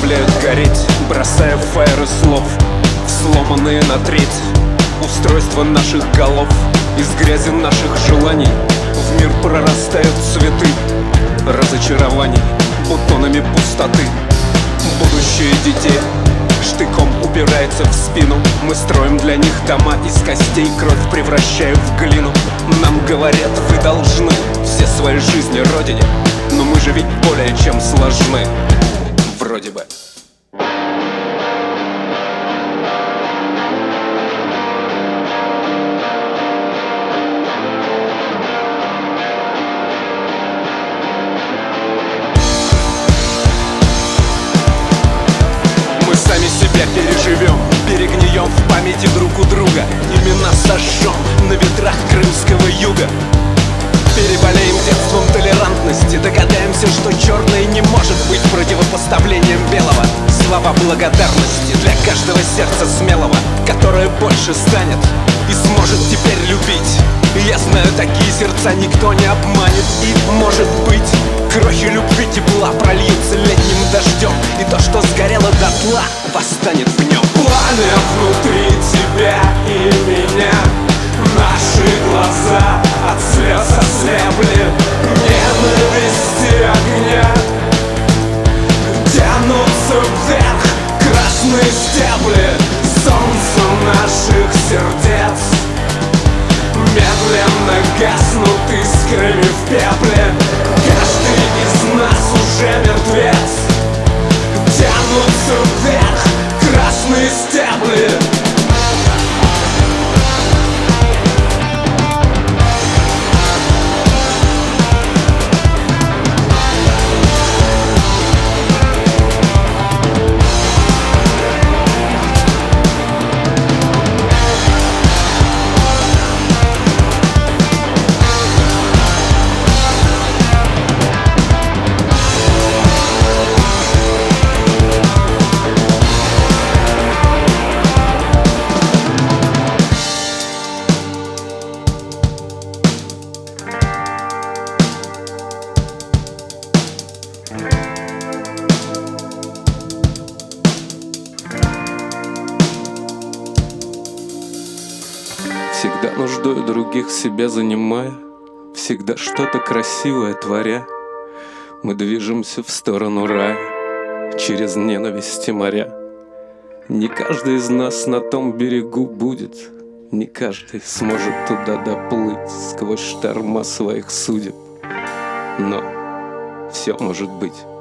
заставляют гореть, бросая фаеры слов в сломанные на треть устройства наших голов. Из грязи наших желаний в мир прорастают цветы разочарований бутонами пустоты. Будущее детей штыком упирается в спину. Мы строим для них дома из костей, кровь превращая в глину. Нам говорят, вы должны все свои жизни родине, но мы же ведь более чем сложны, вроде бы. Себя переживем, перегнием в памяти друг у друга. Имена сожжем на ветрах крымского юга. Переболеем детством толерантности, догадаемся, что черное не может быть противопоставлением белого. Слова благодарности для каждого сердца смелого, которое больше станет и сможет теперь любить. Я знаю, такие сердца никто не обманет. И, может быть, крохи любви тепла прольются летним дождем, и то, что сгорело дотла, восстанет в нем. Пламя внутри тебя и меня, наши глаза от слез ослепли. Ненависти огня тянутся вверх красные стебли. Солнце наших сердец медленно гаснут искрами в пепле. Каждый из нас уже мертвец. Тянутся вверх красные стебли. Всегда нуждой других себя занимая, всегда что-то красивое творя, мы движемся в сторону рая через ненависть и моря. Не каждый из нас на том берегу будет, не каждый сможет туда доплыть сквозь шторма своих судеб, но все может быть.